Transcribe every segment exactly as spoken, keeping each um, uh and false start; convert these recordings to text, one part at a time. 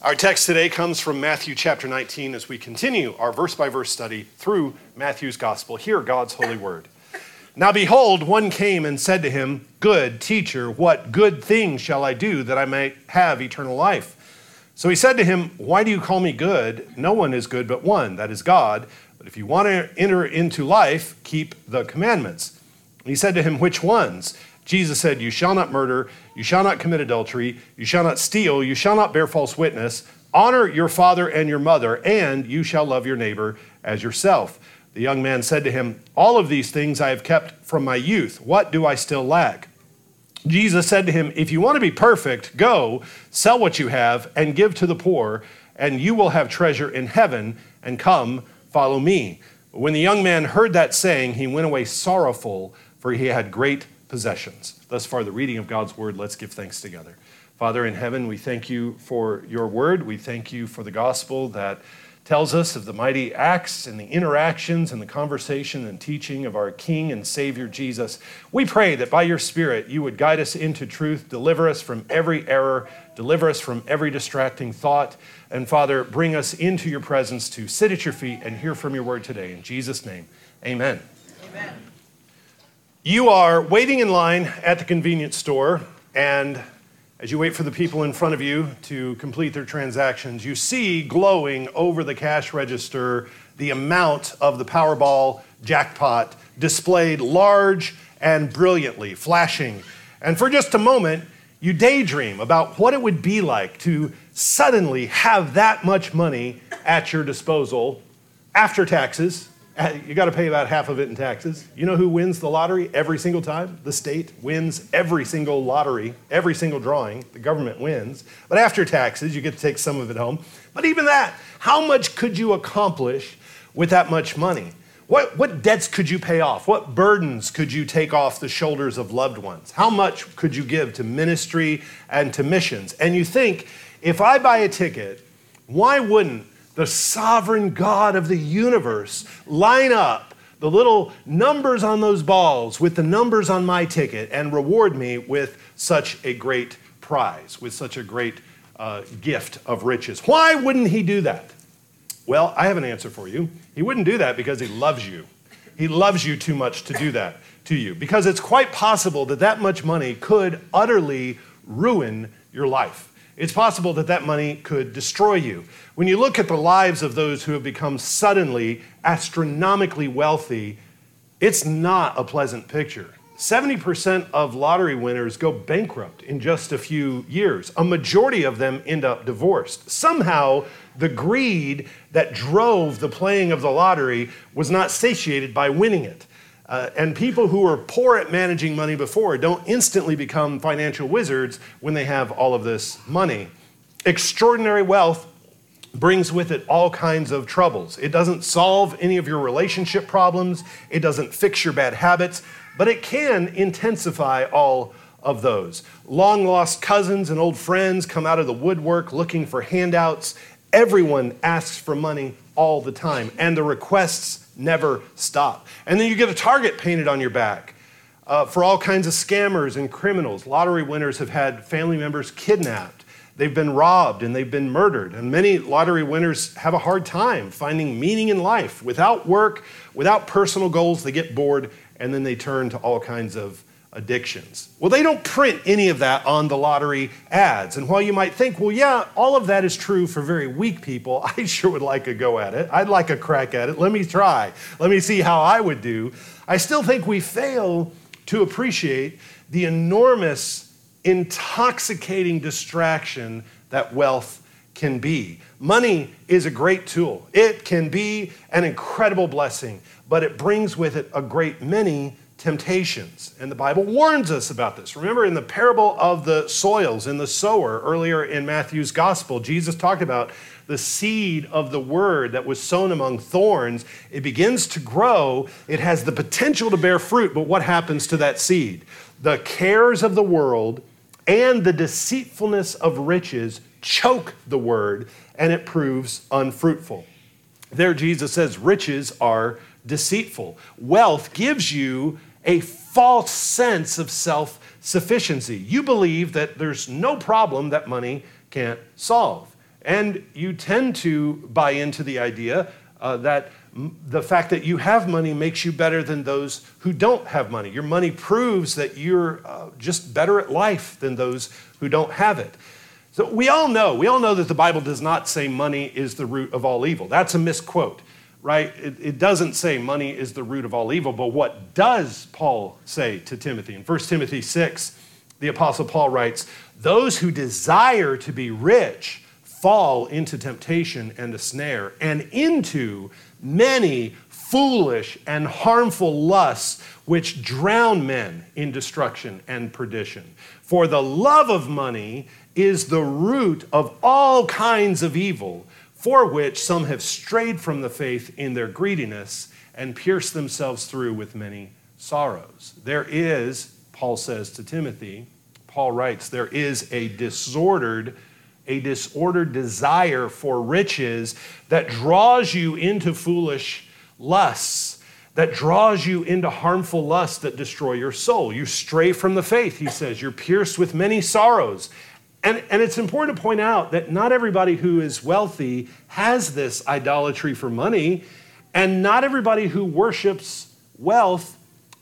Our text today comes from Matthew chapter nineteen as we continue our verse-by-verse study through Matthew's gospel. Hear God's holy word. Now behold, one came and said to him, "Good teacher, what good thing shall I do that I may have eternal life?" So he said to him, "Why do you call me good? No one is good but one, that is God. But if you want to enter into life, keep the commandments." And he said to him, "Which ones?" Jesus said, "You shall not murder, you shall not commit adultery, you shall not steal, you shall not bear false witness, honor your father and your mother, and you shall love your neighbor as yourself." The young man said to him, "All of these things I have kept from my youth. What do I still lack?" Jesus said to him, "If you want to be perfect, go, sell what you have and give to the poor, and you will have treasure in heaven, and come, follow me." When the young man heard that saying, he went away sorrowful, for he had great possessions. Thus far, the reading of God's word. Let's give thanks together. Father in heaven, we thank you for your word. We thank you for the gospel that tells us of the mighty acts and the interactions and the conversation and teaching of our King and Savior Jesus. We pray that by your Spirit you would guide us into truth, deliver us from every error, deliver us from every distracting thought, and Father, bring us into your presence to sit at your feet and hear from your word today. In Jesus' name, amen. Amen. You are waiting in line at the convenience store, and as you wait for the people in front of you to complete their transactions, you see glowing over the cash register the amount of the Powerball jackpot displayed large and brilliantly, flashing. And for just a moment, you daydream about what it would be like to suddenly have that much money at your disposal after taxes. You got to pay about half of it in taxes. You know who wins the lottery every single time? The state wins every single lottery, every single drawing. The government wins. But after taxes, you get to take some of it home. But even that, how much could you accomplish with that much money? What, what debts could you pay off? What burdens could you take off the shoulders of loved ones? How much could you give to ministry and to missions? And you think, if I buy a ticket, why wouldn't the sovereign God of the universe line up the little numbers on those balls with the numbers on my ticket and reward me with such a great prize, with such a great uh, gift of riches? Why wouldn't he do that? Well, I have an answer for you. He wouldn't do that because he loves you. He loves you too much to do that to you, because it's quite possible that that much money could utterly ruin your life. It's possible that that money could destroy you. When you look at the lives of those who have become suddenly astronomically wealthy, it's not a pleasant picture. seventy percent of lottery winners go bankrupt in just a few years. A majority of them end up divorced. Somehow, the greed that drove the playing of the lottery was not satiated by winning it. Uh, and people who were poor at managing money before don't instantly become financial wizards when they have all of this money. Extraordinary wealth brings with it all kinds of troubles. It doesn't solve any of your relationship problems. It doesn't fix your bad habits, but it can intensify all of those. Long-lost cousins and old friends come out of the woodwork looking for handouts. Everyone asks for money all the time, and the requests never stop. And then you get a target painted on your back uh, for all kinds of scammers and criminals. Lottery winners have had family members kidnapped. They've been robbed and they've been murdered. And many lottery winners have a hard time finding meaning in life. Without work, without personal goals, they get bored, and then they turn to all kinds of addictions. Well, they don't print any of that on the lottery ads. And while you might think, well, yeah, all of that is true for very weak people, I sure would like a go at it. I'd like a crack at it. Let me try. Let me see how I would do. I still think we fail to appreciate the enormous, intoxicating distraction that wealth can be. Money is a great tool. It can be an incredible blessing, but it brings with it a great many temptations. And the Bible warns us about this. Remember in the parable of the soils in the sower earlier in Matthew's gospel, Jesus talked about the seed of the word that was sown among thorns. It begins to grow. It has the potential to bear fruit, but what happens to that seed? The cares of the world and the deceitfulness of riches choke the word, and it proves unfruitful. There Jesus says riches are deceitful. Wealth gives you a false sense of self-sufficiency. You believe that there's no problem that money can't solve. And you tend to buy into the idea uh, that m- the fact that you have money makes you better than those who don't have money. Your money proves that you're uh, just better at life than those who don't have it. So we all know, we all know that the Bible does not say money is the root of all evil. That's a misquote, right? It, it doesn't say money is the root of all evil, but what does Paul say to Timothy? In First Timothy six, the Apostle Paul writes, "Those who desire to be rich fall into temptation and a snare, and into many foolish and harmful lusts, which drown men in destruction and perdition. For the love of money is the root of all kinds of evil, for which some have strayed from the faith in their greediness and pierced themselves through with many sorrows." There is, Paul says to Timothy, Paul writes, there is a disordered, a disordered desire for riches that draws you into foolish lusts, that draws you into harmful lusts that destroy your soul. You stray from the faith, he says. You're pierced with many sorrows. And, and it's important to point out that not everybody who is wealthy has this idolatry for money, and not everybody who worships wealth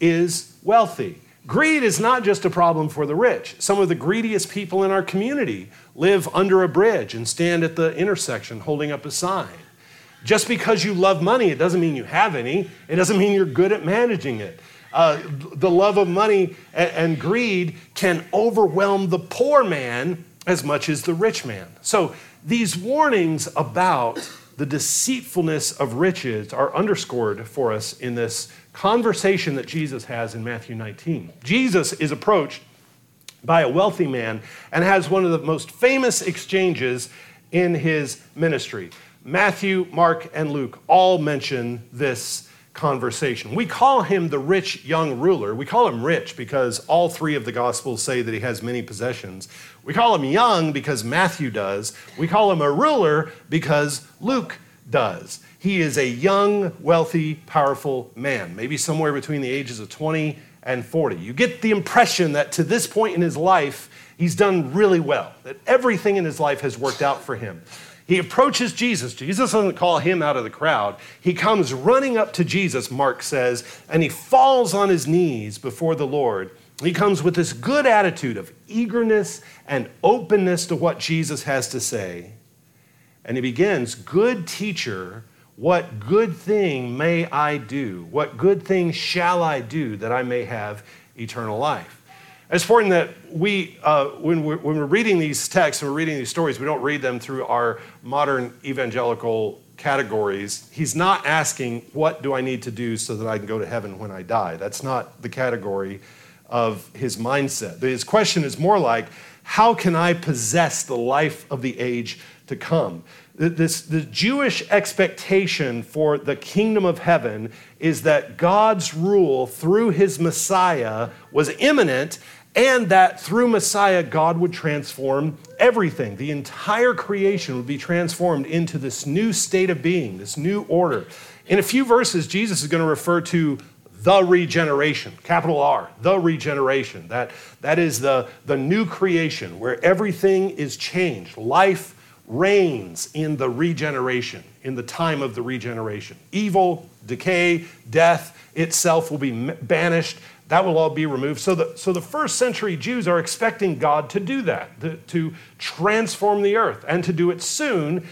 is wealthy. Greed is not just a problem for the rich. Some of the greediest people in our community live under a bridge and stand at the intersection holding up a sign. Just because you love money, it doesn't mean you have any. It doesn't mean you're good at managing it. Uh, the love of money and, and greed can overwhelm the poor man as much as the rich man. So these warnings about the deceitfulness of riches are underscored for us in this conversation that Jesus has in Matthew nineteen. Jesus is approached by a wealthy man and has one of the most famous exchanges in his ministry. Matthew, Mark, and Luke all mention this conversation. We call him the rich young ruler. We call him rich because all three of the Gospels say that he has many possessions. We call him young because Matthew does. We call him a ruler because Luke does. He is a young, wealthy, powerful man, maybe somewhere between the ages of twenty and forty. You get the impression that to this point in his life, he's done really well, that everything in his life has worked out for him. He approaches Jesus. Jesus doesn't call him out of the crowd. He comes running up to Jesus, Mark says, and he falls on his knees before the Lord. He comes with this good attitude of eagerness and openness to what Jesus has to say. And he begins, "Good teacher, what good thing may I do? What good thing shall I do that I may have eternal life?" It's important that we, uh, when, we're, when we're reading these texts, and we're reading these stories, we don't read them through our modern evangelical categories. He's not asking, what do I need to do so that I can go to heaven when I die? That's not the category of his mindset. His question is more like, how can I possess the life of the age to come? This, the Jewish expectation for the kingdom of heaven is that God's rule through his Messiah was imminent, and that through Messiah, God would transform everything. The entire creation would be transformed into this new state of being, this new order. In a few verses, Jesus is going to refer to the regeneration, capital R, the regeneration. That, that is the, the new creation where everything is changed. Life reigns in the regeneration, in the time of the regeneration. Evil, decay, death itself will be banished. That will all be removed. So the, so the first century Jews are expecting God to do that, to, to transform the earth, and to do it soon,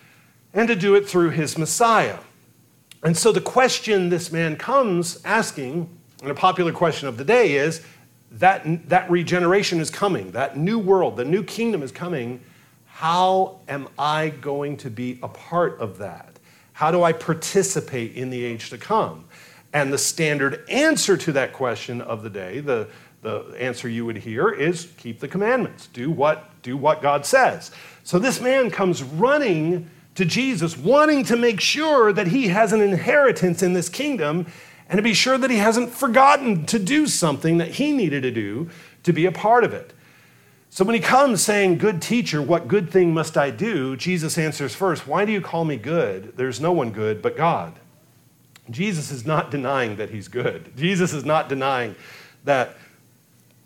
and to do it through his Messiah. And so the question this man comes asking, and a popular question of the day is, that, that regeneration is coming, that new world, the new kingdom is coming. How am I going to be a part of that? How do I participate in the age to come? And the standard answer to that question of the day, the, the answer you would hear is keep the commandments. Do what, do what God says. So this man comes running to Jesus, wanting to make sure that he has an inheritance in this kingdom and to be sure that he hasn't forgotten to do something that he needed to do to be a part of it. So when he comes saying, "Good teacher, what good thing must I do?" Jesus answers first, "Why do you call me good? There's no one good but God." Jesus is not denying that he's good. Jesus is not denying that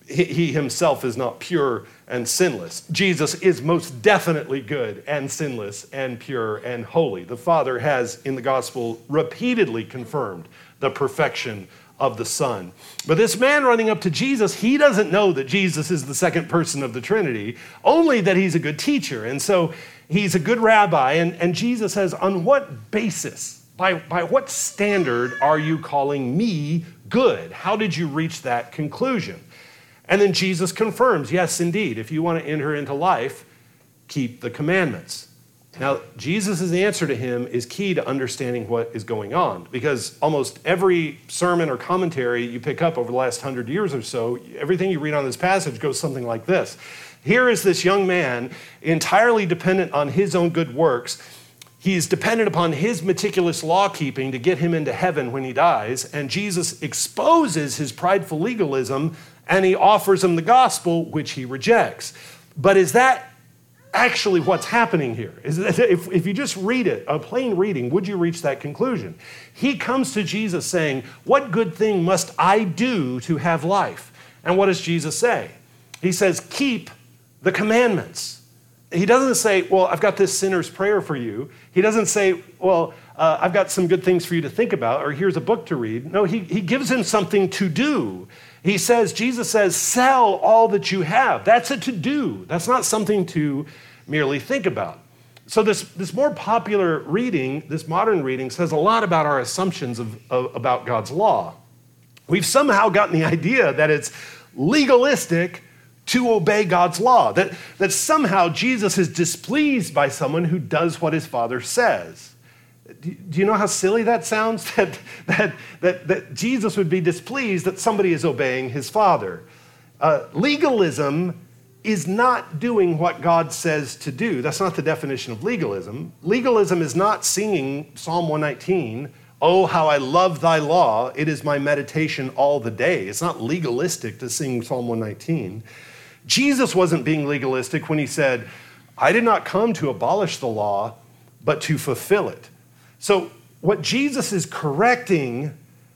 he, he himself is not pure and sinless. Jesus is most definitely good and sinless and pure and holy. The Father has, in the gospel, repeatedly confirmed the perfection of the Son. But this man running up to Jesus, he doesn't know that Jesus is the second person of the Trinity, only that he's a good teacher. And so he's a good rabbi. And, and Jesus says, on what basis, by, by what standard are you calling me good? How did you reach that conclusion? And then Jesus confirms, yes, indeed, if you want to enter into life, keep the commandments. Now, Jesus' answer to him is key to understanding what is going on, because almost every sermon or commentary you pick up over the last hundred years or so, everything you read on this passage goes something like this. Here is this young man entirely dependent on his own good works. He is dependent upon his meticulous law-keeping to get him into heaven when he dies, and Jesus exposes his prideful legalism, and he offers him the gospel, which he rejects. But is that actually what's happening here? Is that if, if you just read it, a plain reading, would you reach that conclusion? He comes to Jesus saying, what good thing must I do to have life? And what does Jesus say? He says, keep the commandments. He doesn't say, well, I've got this sinner's prayer for you. He doesn't say, well, uh, I've got some good things for you to think about, or here's a book to read. No, he, he gives him something to do. He says, Jesus says, sell all that you have. That's a to-do. That's not something to merely think about. So this, this more popular reading, this modern reading, says a lot about our assumptions of, of, about God's law. We've somehow gotten the idea that it's legalistic to obey God's law, that, that somehow Jesus is displeased by someone who does what his Father says. Do you know how silly that sounds? That, that, that, that Jesus would be displeased that somebody is obeying his Father. Uh, legalism is not doing what God says to do. That's not the definition of legalism. Legalism is not singing Psalm one nineteen, oh, how I love thy law, it is my meditation all the day. It's not legalistic to sing Psalm one nineteen. Jesus wasn't being legalistic when he said, I did not come to abolish the law, but to fulfill it. So what Jesus is correcting,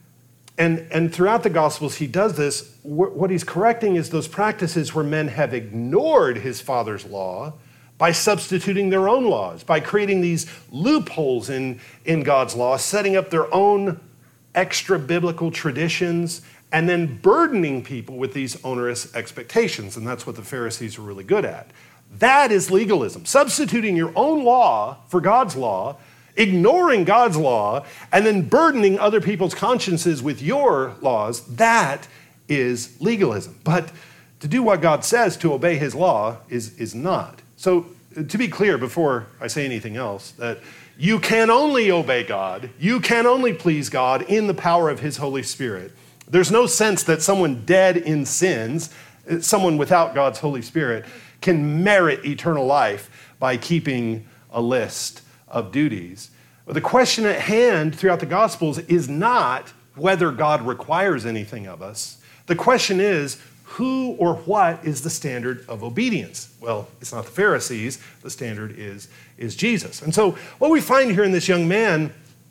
and, and throughout the Gospels he does this, what he's correcting is those practices where men have ignored his Father's law by substituting their own laws, by creating these loopholes in, in God's law, setting up their own extra biblical traditions, and then burdening people with these onerous expectations. And that's what the Pharisees were really good at. That is legalism, substituting your own law for God's law, ignoring God's law, and then burdening other people's consciences with your laws. That is legalism. But to do what God says, to obey his law, is, is not. So to be clear before I say anything else, that you can only obey God, you can only please God in the power of his Holy Spirit. There's no sense that someone dead in sins, someone without God's Holy Spirit, can merit eternal life by keeping a list of duties. But the question at hand throughout the Gospels is not whether God requires anything of us. The question is, who or what is the standard of obedience? Well, it's not the Pharisees. The standard is, is Jesus. And so what we find here in this young man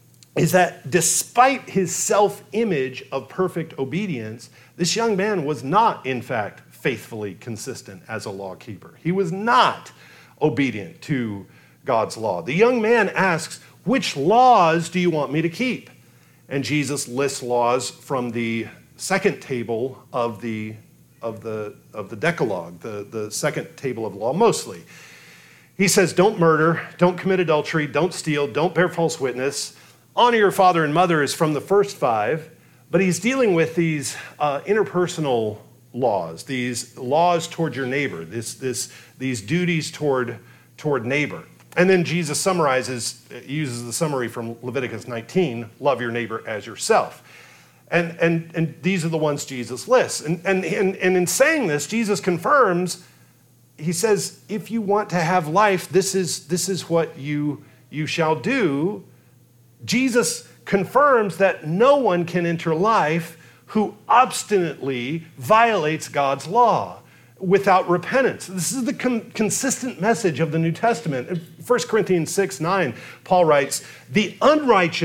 is that despite his self-image of perfect obedience, this young man was not, in fact, faithfully consistent as a lawkeeper. He was not obedient to God's law. The young man asks, which laws do you want me to keep? And Jesus lists laws from the second table of the, of the, of the Decalogue, the, the second table of law mostly. He says, don't murder, don't commit adultery, don't steal, don't bear false witness. Honor your father and mother is from the first five, but he's dealing with these uh, interpersonal laws, these laws toward your neighbor, this, this, these duties toward, toward neighbor. And then Jesus summarizes, uses the summary from Leviticus nineteen, love your neighbor as yourself. And, and, and these are the ones Jesus lists. And, and, and, and in saying this, Jesus confirms, he says, if you want to have life, this is, this is what you, you shall do. Jesus confirms that no one can enter life who obstinately violates God's law without repentance. This is the con- consistent message of the New Testament. In First Corinthians six nine, Paul writes, the unrighteous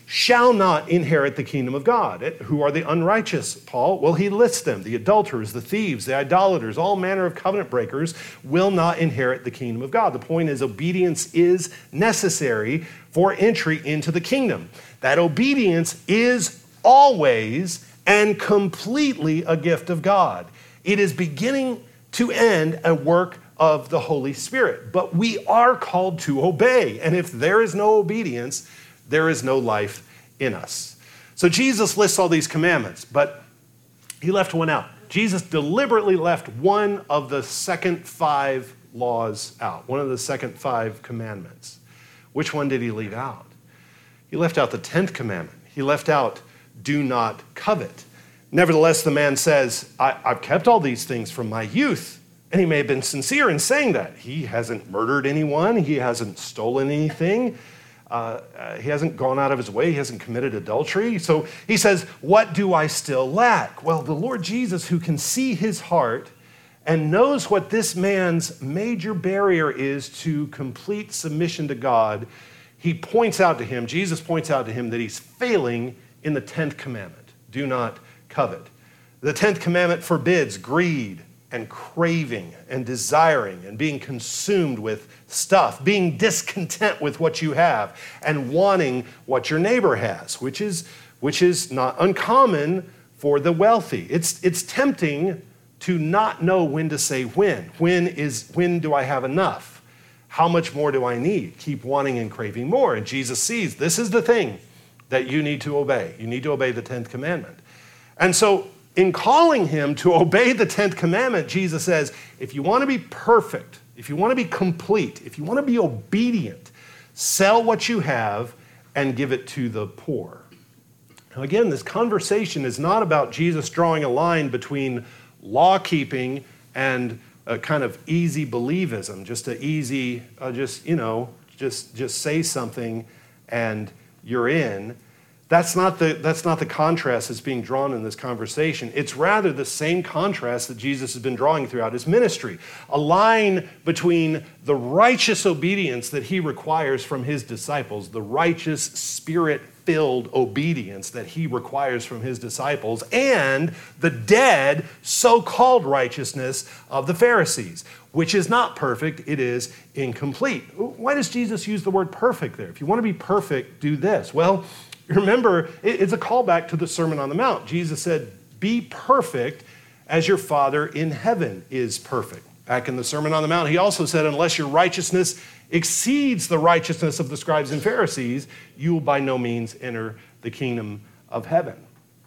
shall not inherit the kingdom of God. Who are the unrighteous, Paul? Well, he lists them. The adulterers, the thieves, the idolaters, all manner of covenant breakers will not inherit the kingdom of God. The point is, obedience is necessary for entry into the kingdom. That obedience is always and completely a gift of God. It is beginning to end a work of the Holy Spirit. But we are called to obey. And if there is no obedience, there is no life in us. So Jesus lists all these commandments, but he left one out. Jesus deliberately left one of the second five laws out, one of the second five commandments. Which one did he leave out? He left out the tenth commandment. He left out, do not covet. Nevertheless, the man says, I, I've kept all these things from my youth. And he may have been sincere in saying that. He hasn't murdered anyone. He hasn't stolen anything. Uh, uh, he hasn't gone out of his way. He hasn't committed adultery. So he says, what do I still lack? Well, the Lord Jesus, who can see his heart and knows what this man's major barrier is to complete submission to God, he points out to him, Jesus points out to him that he's failing in the tenth commandment. Do not covet. The tenth commandment forbids greed and craving and desiring and being consumed with stuff, being discontent with what you have and wanting what your neighbor has, which is, which is not uncommon for the wealthy. It's, it's tempting to not know when to say when. When is, when do I have enough? How much more do I need? Keep wanting and craving more. And Jesus sees this is the thing that you need to obey. You need to obey the tenth commandment. And so in calling him to obey the tenth commandment, Jesus says, if you want to be perfect, if you want to be complete, if you want to be obedient, sell what you have and give it to the poor. Now again, this conversation is not about Jesus drawing a line between law-keeping and a kind of easy believism, just a easy, uh, just, you know, just, just say something and you're in. That's not the, that's not the contrast that's being drawn in this conversation. It's rather the same contrast that Jesus has been drawing throughout his ministry. A line between the righteous obedience that he requires from his disciples, the righteous spirit-filled obedience that he requires from his disciples, and the dead so-called righteousness of the Pharisees, which is not perfect, it is incomplete. Why does Jesus use the word perfect there? If you want to be perfect, do this. Well, remember, it's a callback to the Sermon on the Mount. Jesus said, be perfect as your Father in heaven is perfect. Back in the Sermon on the Mount, he also said, unless your righteousness exceeds the righteousness of the scribes and Pharisees, you will by no means enter the kingdom of heaven.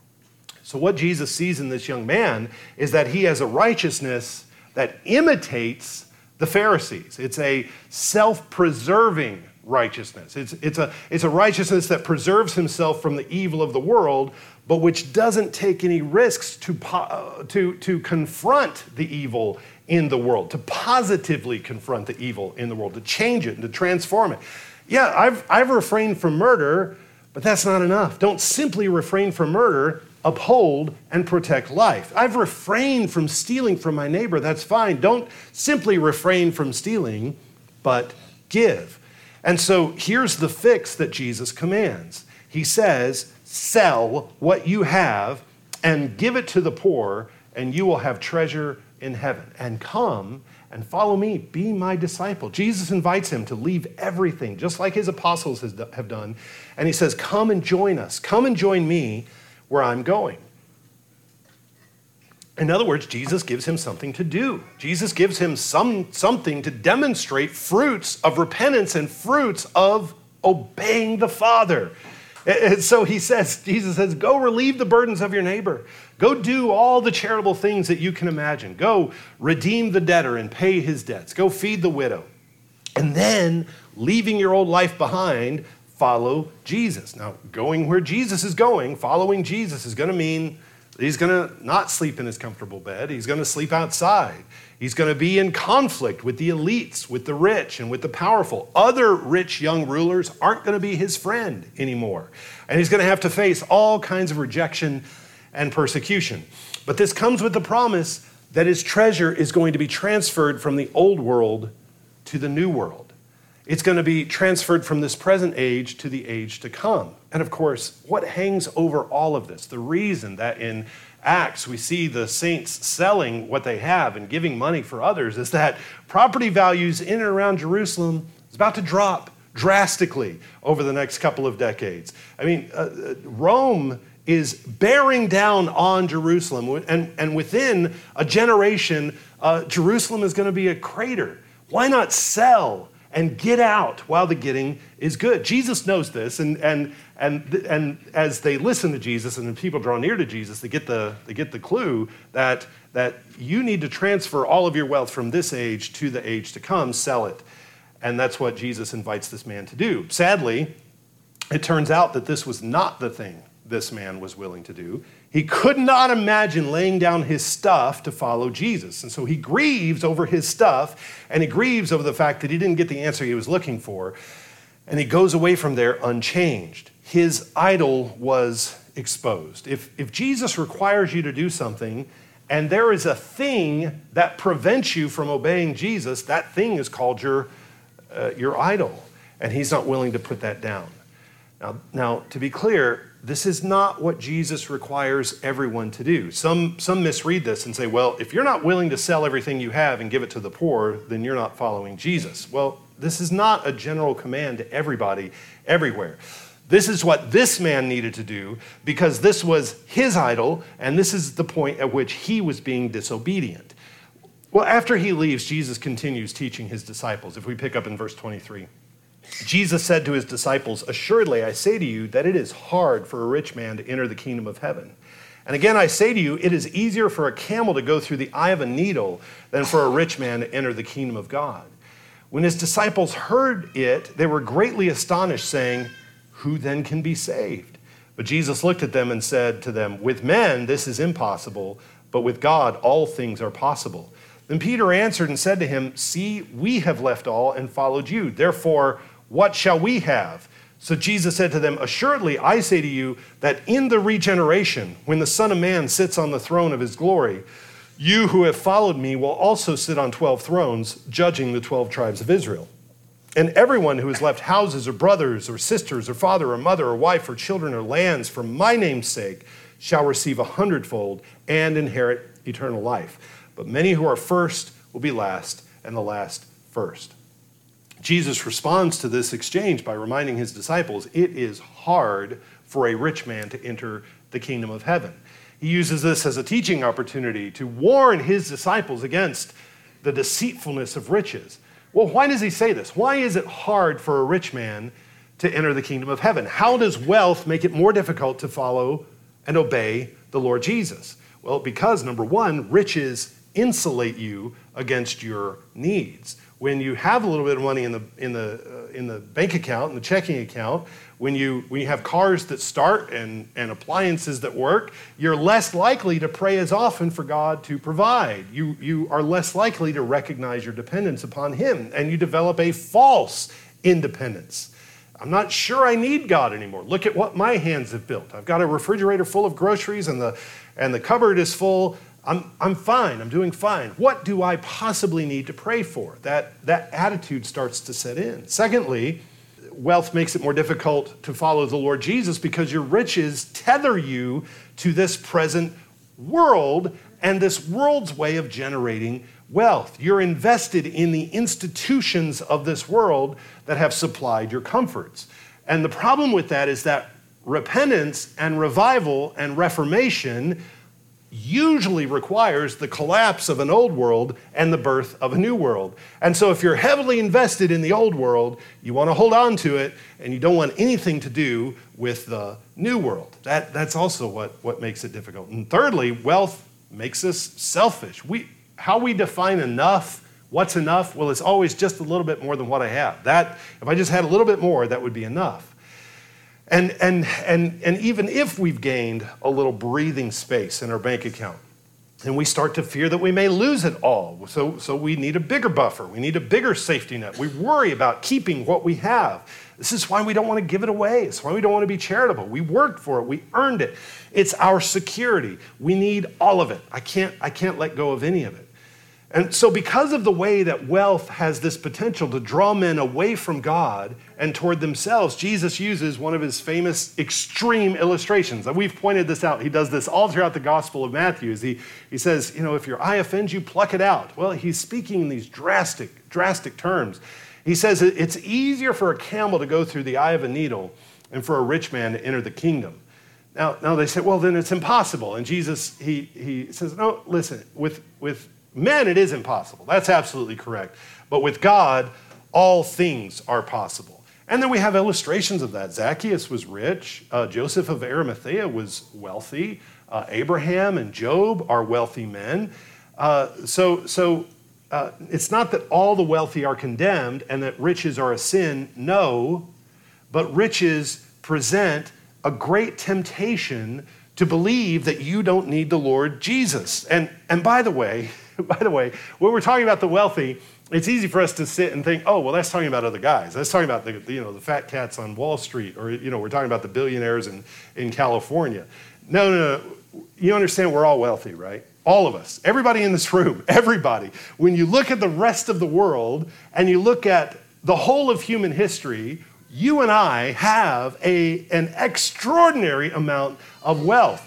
So what Jesus sees in this young man is that he has a righteousness that imitates the Pharisees. It's a self-preserving righteousness. It's, it's, a, it's a righteousness that preserves himself from the evil of the world, but which doesn't take any risks to, uh, to, to confront the evil in the world, to positively confront the evil in the world, to change it and to transform it. Yeah, I've, I've refrained from murder, but that's not enough. Don't simply refrain from murder. Uphold and protect life. I've refrained from stealing from my neighbor. That's fine. Don't simply refrain from stealing, but give. And so here's the fix that Jesus commands. He says, sell what you have and give it to the poor, and you will have treasure in heaven. And come and follow me. Be my disciple. Jesus invites him to leave everything, just like his apostles have done. And he says, come and join us. Come and join me where I'm going. In other words, Jesus gives him something to do. Jesus gives him some, something to demonstrate fruits of repentance and fruits of obeying the Father. And so he says, Jesus says, go relieve the burdens of your neighbor. Go do all the charitable things that you can imagine. Go redeem the debtor and pay his debts. Go feed the widow. And then, leaving your old life behind, follow Jesus. Now, going where Jesus is going, following Jesus is going to mean he's going to not sleep in his comfortable bed. He's going to sleep outside. He's going to be in conflict with the elites, with the rich, and with the powerful. Other rich young rulers aren't going to be his friend anymore. And he's going to have to face all kinds of rejection and persecution. But this comes with the promise that his treasure is going to be transferred from the old world to the new world. It's going to be transferred from this present age to the age to come. And of course, what hangs over all of this, the reason that in Acts we see the saints selling what they have and giving money for others, is that property values in and around Jerusalem is about to drop drastically over the next couple of decades. I mean, uh, Rome is bearing down on Jerusalem, and, and within a generation, uh, Jerusalem is going to be a crater. Why not sell and get out while the getting is good? Jesus knows this, and and and and as they listen to Jesus and people draw near to Jesus, they get the they get the clue that that you need to transfer all of your wealth from this age to the age to come, sell it. And that's what Jesus invites this man to do. Sadly, it turns out that this was not the thing this man was willing to do. He could not imagine laying down his stuff to follow Jesus. And so he grieves over his stuff, and he grieves over the fact that he didn't get the answer he was looking for. And he goes away from there unchanged. His idol was exposed. If, if Jesus requires you to do something, and there is a thing that prevents you from obeying Jesus, that thing is called your, uh, your idol. And he's not willing to put that down. Now, now, to be clear, this is not what Jesus requires everyone to do. Some, some misread this and say, well, if you're not willing to sell everything you have and give it to the poor, then you're not following Jesus. Well, this is not a general command to everybody, everywhere. This is what this man needed to do because this was his idol, and this is the point at which he was being disobedient. Well, after he leaves, Jesus continues teaching his disciples. If we pick up in verse twenty-three. Jesus said to his disciples, "Assuredly, I say to you that it is hard for a rich man to enter the kingdom of heaven. And again, I say to you, it is easier for a camel to go through the eye of a needle than for a rich man to enter the kingdom of God." When his disciples heard it, they were greatly astonished, saying, "Who then can be saved?" But Jesus looked at them and said to them, "With men this is impossible, but with God all things are possible." Then Peter answered and said to him, "See, we have left all and followed you. Therefore, what shall we have?" So Jesus said to them, "Assuredly, I say to you that in the regeneration, when the Son of Man sits on the throne of his glory, you who have followed me will also sit on twelve thrones, judging the twelve tribes of Israel. And everyone who has left houses or brothers or sisters or father or mother or wife or children or lands for my name's sake shall receive a hundredfold and inherit eternal life. But many who are first will be last, and the last first." Jesus responds to this exchange by reminding his disciples it is hard for a rich man to enter the kingdom of heaven. He uses this as a teaching opportunity to warn his disciples against the deceitfulness of riches. Well, why does he say this? Why is it hard for a rich man to enter the kingdom of heaven? How does wealth make it more difficult to follow and obey the Lord Jesus? Well, because number one, riches insulate you against your needs. When you have a little bit of money in the in the uh, in the bank account, in the checking account, when you when you have cars that start and, and appliances that work, you're less likely to pray as often for God to provide. You you are less likely to recognize your dependence upon him, and you develop a false independence. I'm not sure I need God anymore. Look at what my hands have built. I've got a refrigerator full of groceries, and the and the cupboard is full. I'm, I'm fine, I'm doing fine. What do I possibly need to pray for? That, that attitude starts to set in. Secondly, wealth makes it more difficult to follow the Lord Jesus because your riches tether you to this present world and this world's way of generating wealth. You're invested in the institutions of this world that have supplied your comforts. And the problem with that is that repentance and revival and reformation usually requires the collapse of an old world and the birth of a new world. And so if you're heavily invested in the old world, you want to hold on to it, and you don't want anything to do with the new world. That, that's also what, what makes it difficult. And thirdly, wealth makes us selfish. We, how we define enough, what's enough? Well, it's always just a little bit more than what I have. That, if I just had a little bit more, that would be enough. And, and, and, and even if we've gained a little breathing space in our bank account, and we start to fear that we may lose it all, so, so we need a bigger buffer, we need a bigger safety net. We worry about keeping what we have. This is why we don't want to give it away. It's why we don't want to be charitable. We worked for it, we earned it. It's our security. We need all of it. I can't, I can't let go of any of it. And so because of the way that wealth has this potential to draw men away from God and toward themselves, Jesus uses one of his famous extreme illustrations. And we've pointed this out. He does this all throughout the Gospel of Matthew. He, he says, you know, if your eye offends you, pluck it out. Well, he's speaking in these drastic, drastic terms. He says it's easier for a camel to go through the eye of a needle than for a rich man to enter the kingdom. Now, now they say, well, then it's impossible. And Jesus, he, he says, no, listen, with, with men, it is impossible. That's absolutely correct. But with God, all things are possible. And then we have illustrations of that. Zacchaeus was rich. Uh, Joseph of Arimathea was wealthy. Uh, Abraham and Job are wealthy men. Uh, so so uh, it's not that all the wealthy are condemned and that riches are a sin. No, but riches present a great temptation to believe that you don't need the Lord Jesus. And, and by the way, by the way, when we're talking about the wealthy, it's easy for us to sit and think, oh, well, that's talking about other guys. That's talking about the, you know, the fat cats on Wall Street, or, you know, we're talking about the billionaires in, in California. No, no, no. You understand we're all wealthy, right? All of us. Everybody in this room. Everybody. When you look at the rest of the world and you look at the whole of human history, you and I have a, an extraordinary amount of wealth,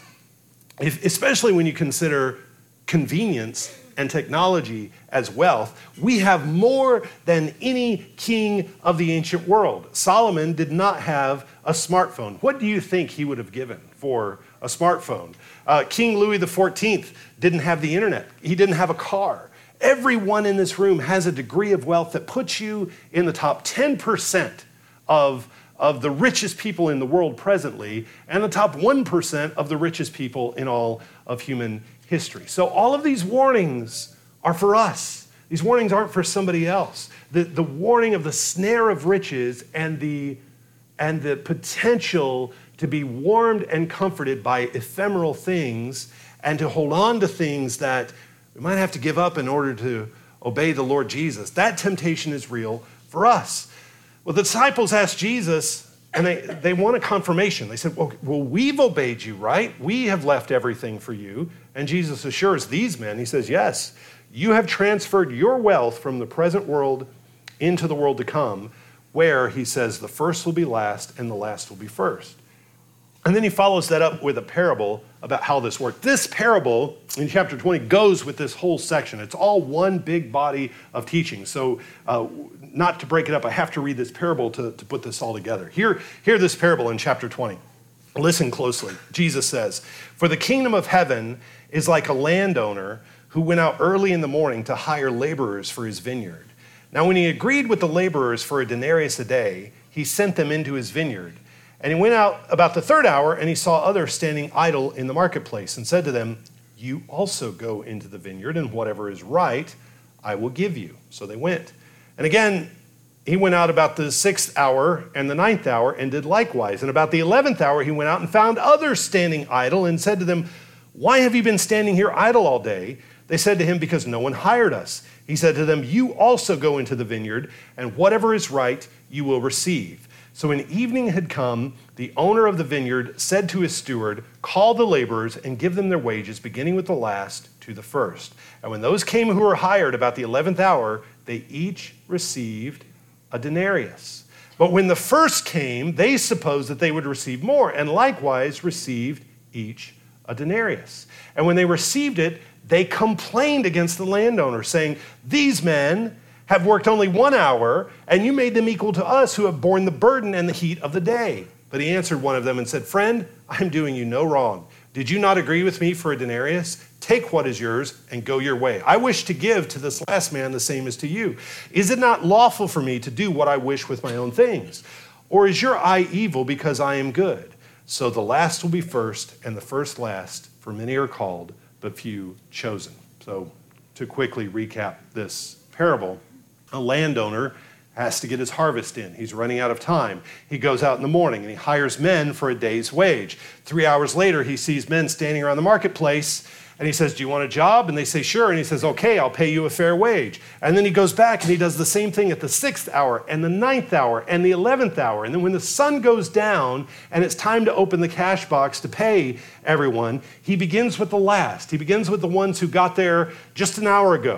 if, especially when you consider convenience and technology as wealth. We have more than any king of the ancient world. Solomon did not have a smartphone. What do you think he would have given for a smartphone? Uh, King Louis the fourteenth didn't have the internet. He didn't have a car. Everyone in this room has a degree of wealth that puts you in the top ten percent of, of the richest people in the world presently, and the top one percent of the richest people in all of human history. So all of these warnings are for us. These warnings aren't for somebody else. The, the warning of the snare of riches and the, and the potential to be warmed and comforted by ephemeral things and to hold on to things that we might have to give up in order to obey the Lord Jesus. That temptation is real for us. Well, the disciples asked Jesus, and they, they want a confirmation. They said, well, well, we've obeyed you, right? We have left everything for you. And Jesus assures these men, he says, yes, you have transferred your wealth from the present world into the world to come, where, he says, the first will be last and the last will be first. And then he follows that up with a parable about how this worked. This parable in chapter twenty goes with this whole section. It's all one big body of teaching. So uh, not to break it up, I have to read this parable to, to put this all together. Hear, hear this parable in chapter twenty. Listen closely. Jesus says, for the kingdom of heaven is like a landowner who went out early in the morning to hire laborers for his vineyard. Now when he agreed with the laborers for a denarius a day, he sent them into his vineyard. And he went out about the third hour, and he saw others standing idle in the marketplace, and said to them, you also go into the vineyard, and whatever is right, I will give you. So they went. And again, he went out about the sixth hour and the ninth hour, and did likewise. And about the eleventh hour, he went out and found others standing idle, and said to them, why have you been standing here idle all day? They said to him, because no one hired us. He said to them, you also go into the vineyard, and whatever is right, you will receive. So when evening had come, the owner of the vineyard said to his steward, call the laborers and give them their wages, beginning with the last to the first. And when those came who were hired about the eleventh hour, they each received a denarius. But when the first came, they supposed that they would receive more, and likewise received each a denarius. And when they received it, they complained against the landowner, saying, these men have worked only one hour, and you made them equal to us who have borne the burden and the heat of the day. But he answered one of them and said, friend, I am doing you no wrong. Did you not agree with me for a denarius? Take what is yours and go your way. I wish to give to this last man the same as to you. Is it not lawful for me to do what I wish with my own things? Or is your eye evil because I am good? So the last will be first, and the first last, for many are called, but few chosen. So to quickly recap this parable, a landowner has to get his harvest in. He's running out of time. He goes out in the morning and he hires men for a day's wage. Three hours later, he sees men standing around the marketplace and he says, do you want a job? And they say, sure. And he says, okay, I'll pay you a fair wage. And then he goes back and he does the same thing at the sixth hour and the ninth hour and the eleventh hour. And then when the sun goes down and it's time to open the cash box to pay everyone, he begins with the last. He begins with the ones who got there just an hour ago.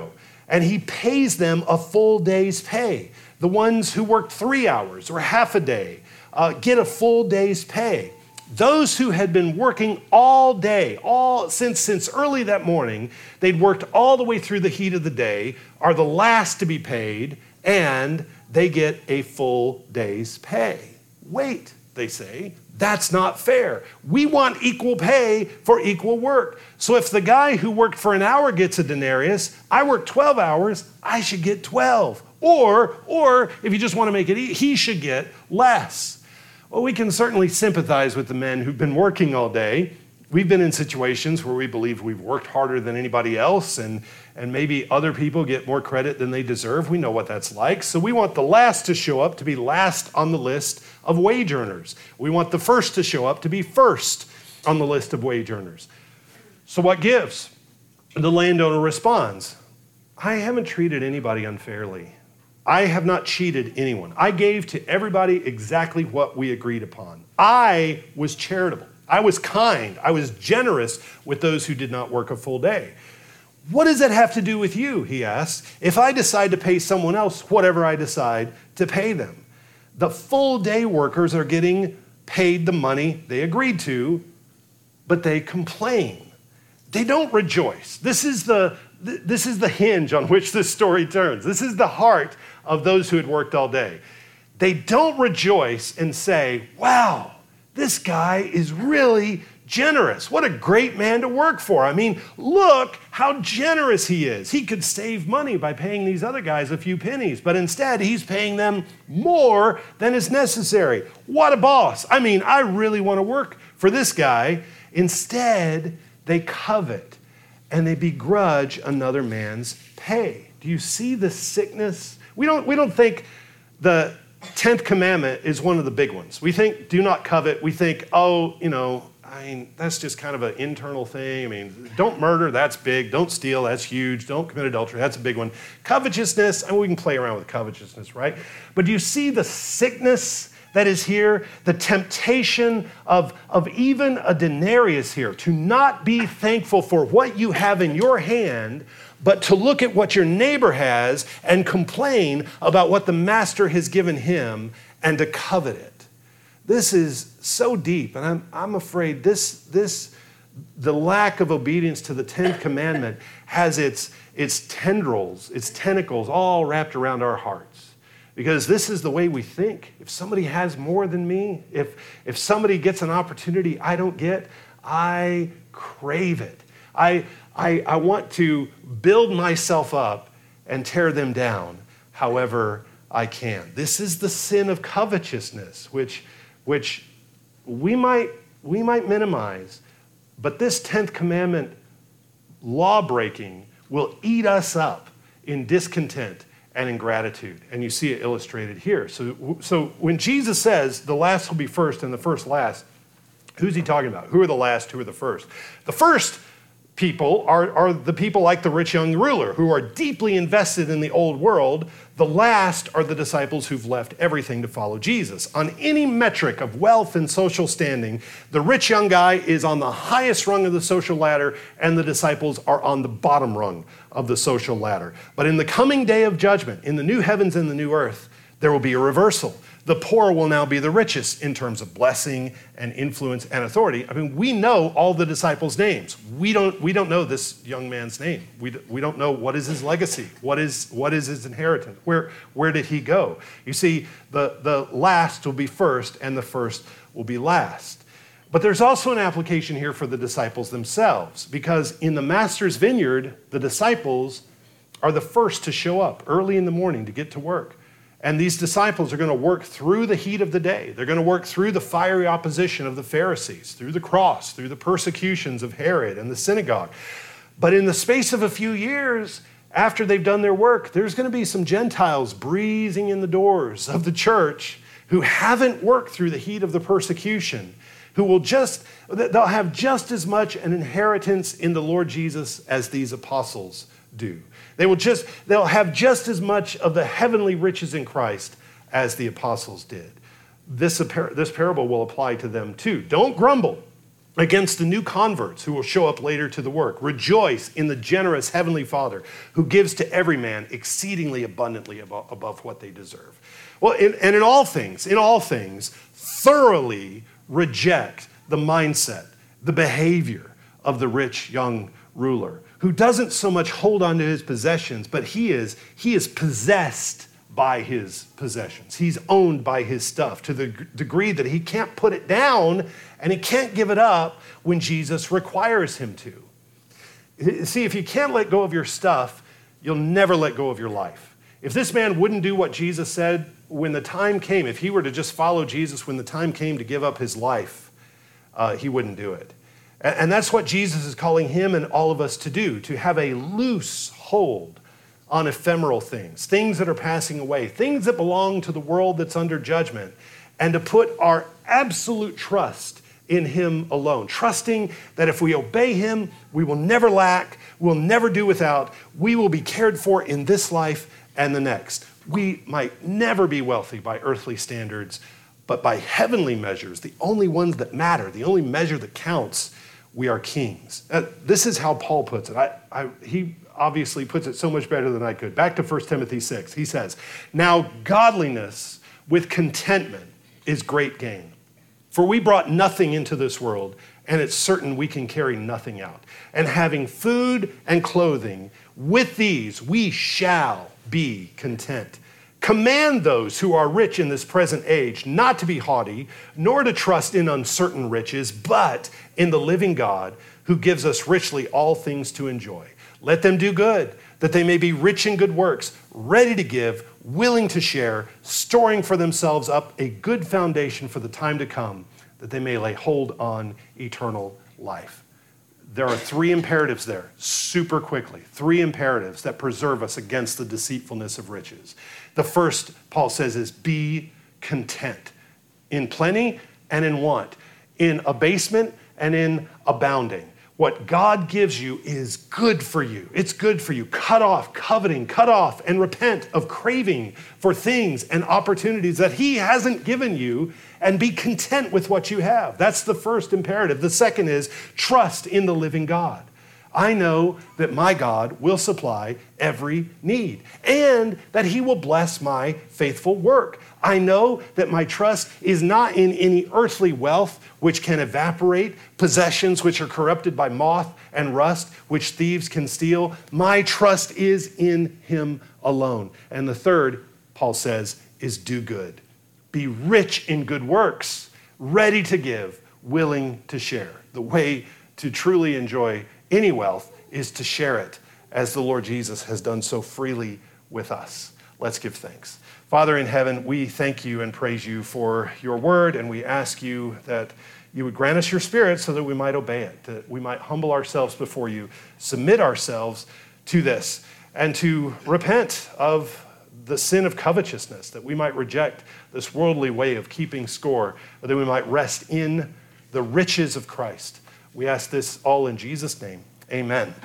and he pays them a full day's pay. The ones who worked three hours or half a day uh, get a full day's pay. Those who had been working all day, all since, since early that morning, they'd worked all the way through the heat of the day, are the last to be paid, and they get a full day's pay. Wait, they say, that's not fair. We want equal pay for equal work. So if the guy who worked for an hour gets a denarius, I work twelve hours, I should get twelve. Or, or if you just want to make it, he should get less. Well, we can certainly sympathize with the men who've been working all day. We've been in situations where we believe we've worked harder than anybody else, and, and maybe other people get more credit than they deserve. We know what that's like. So we want the last to show up to be last on the list of wage earners. We want the first to show up to be first on the list of wage earners. So what gives? The landowner responds, I haven't treated anybody unfairly. I have not cheated anyone. I gave to everybody exactly what we agreed upon. I was charitable. I was kind. I was generous with those who did not work a full day. What does that have to do with you, he asks, if I decide to pay someone else whatever I decide to pay them? The full day workers are getting paid the money they agreed to, but they complain. They don't rejoice. This is the, this is the hinge on which this story turns. This is the heart of those who had worked all day. They don't rejoice and say, wow, this guy is really generous. What a great man to work for. I mean, look how generous he is. He could save money by paying these other guys a few pennies, but instead he's paying them more than is necessary. What a boss. I mean, I really want to work for this guy. Instead, they covet and they begrudge another man's pay. Do you see the sickness? We don't, we don't think the tenth commandment is one of the big ones. We think, do not covet. We think, oh, you know, I mean, that's just kind of an internal thing. I mean, don't murder, that's big. Don't steal, that's huge. Don't commit adultery, that's a big one. Covetousness, I mean, we can play around with covetousness, right? But do you see the sickness that is here? The temptation of, of even a denarius here, to not be thankful for what you have in your hand, but to look at what your neighbor has and complain about what the master has given him and to covet it. This is so deep, and I'm, I'm afraid this, this, the lack of obedience to the tenth commandment has its, its tendrils, its tentacles all wrapped around our hearts. Because this is the way we think. If somebody has more than me, if, if somebody gets an opportunity I don't get, I crave it. I, I, I want to build myself up and tear them down however I can. This is the sin of covetousness, which, which we might, we might minimize, but this tenth commandment law breaking will eat us up in discontent and in gratitude. And you see it illustrated here. So, so when Jesus says the last will be first and the first last, who's he talking about? Who are the last? Who are the first? The first people are, are the people like the rich young ruler who are deeply invested in the old world. The last are the disciples who've left everything to follow Jesus. On any metric of wealth and social standing, the rich young guy is on the highest rung of the social ladder, and the disciples are on the bottom rung of the social ladder. But in the coming day of judgment, in the new heavens and the new earth, there will be a reversal. The poor will now be the richest in terms of blessing and influence and authority. I mean, we know all the disciples' names. We don't, we don't know this young man's name. We, we don't know what is his legacy. What is, what is his inheritance? Where, where did he go? You see, the, the last will be first and the first will be last. But there's also an application here for the disciples themselves, because in the master's vineyard, the disciples are the first to show up early in the morning to get to work. And these disciples are going to work through the heat of the day. They're going to work through the fiery opposition of the Pharisees, through the cross, through the persecutions of Herod and the synagogue. But in the space of a few years, after they've done their work, there's going to be some Gentiles breezing in the doors of the church who haven't worked through the heat of the persecution, who will just, they'll have just as much an inheritance in the Lord Jesus as these apostles do. They will just, they'll have just as much of the heavenly riches in Christ as the apostles did. This, this parable will apply to them too. Don't grumble against the new converts who will show up later to the work. Rejoice in the generous Heavenly Father who gives to every man exceedingly abundantly above, above what they deserve. Well, in, and in all things, in all things, thoroughly reject the mindset, the behavior of the rich young ruler who doesn't so much hold on to his possessions, but he is, he is possessed by his possessions. He's owned by his stuff to the g- degree that he can't put it down and he can't give it up when Jesus requires him to. See, if you can't let go of your stuff, you'll never let go of your life. If this man wouldn't do what Jesus said when the time came, if he were to just follow Jesus when the time came to give up his life, uh, he wouldn't do it. And, and that's what Jesus is calling him and all of us to do, to have a loose hold on ephemeral things, things that are passing away, things that belong to the world that's under judgment, and to put our absolute trust in him alone, trusting that if we obey him, we will never lack, we'll never do without, we will be cared for in this life and the next. We might never be wealthy by earthly standards, but by heavenly measures, the only ones that matter, the only measure that counts, we are kings. Uh, this is how Paul puts it. I, I, he obviously puts it so much better than I could. Back to First Timothy six, he says, "Now godliness with contentment is great gain. For we brought nothing into this world, and it's certain we can carry nothing out. And having food and clothing, with these we shall be content. Command those who are rich in this present age not to be haughty, nor to trust in uncertain riches, but in the living God who gives us richly all things to enjoy. Let them do good, that they may be rich in good works, ready to give, willing to share, storing for themselves up a good foundation for the time to come, that they may lay hold on eternal life." There are three imperatives there, super quickly, three imperatives that preserve us against the deceitfulness of riches. The first, Paul says, is be content in plenty and in want, in abasement and in abounding. What God gives you is good for you. It's good for you. Cut off coveting, cut off and repent of craving for things and opportunities that he hasn't given you, and be content with what you have. That's the first imperative. The second is trust in the living God. I know that my God will supply every need and that he will bless my faithful work. I know that my trust is not in any earthly wealth which can evaporate, possessions which are corrupted by moth and rust, which thieves can steal. My trust is in him alone. And the third, Paul says, is do good. Be rich in good works, ready to give, willing to share. The way to truly enjoy any wealth is to share it, as the Lord Jesus has done so freely with us. Let's give thanks. Father in heaven, we thank you and praise you for your word, and we ask you that you would grant us your spirit so that we might obey it, that we might humble ourselves before you, submit ourselves to this, and to repent of the sin of covetousness, that we might reject this worldly way of keeping score, or that we might rest in the riches of Christ. We ask this all in Jesus' name. Amen.